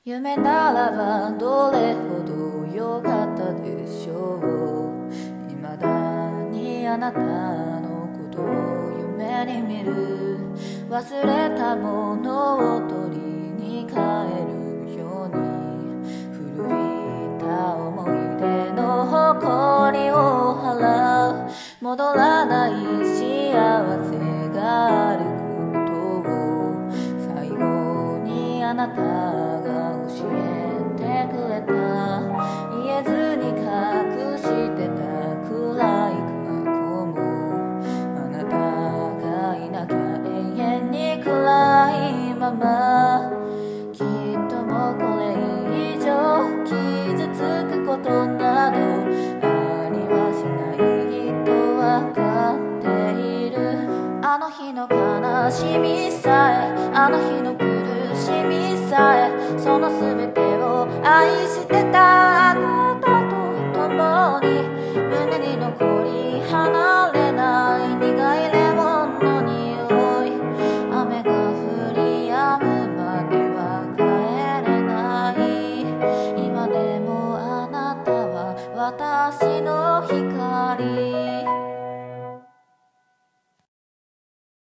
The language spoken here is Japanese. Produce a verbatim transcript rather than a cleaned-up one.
夢ならばどれほど良かったでしょう。未だにあなたのことを夢に見る。忘れたものを取りに帰るように、古びた思い出の誇りを払う。戻らない幸せがあることを最後にあなたが教えてくれた。言えずに隠してた暗い過去も、あなたがいなきゃ永遠に暗いまま。きっともうこれ以上傷つくことなどありはしないとわかっている。あの日の悲しみさえ、あの日の苦しみさえ、その全てを愛してた。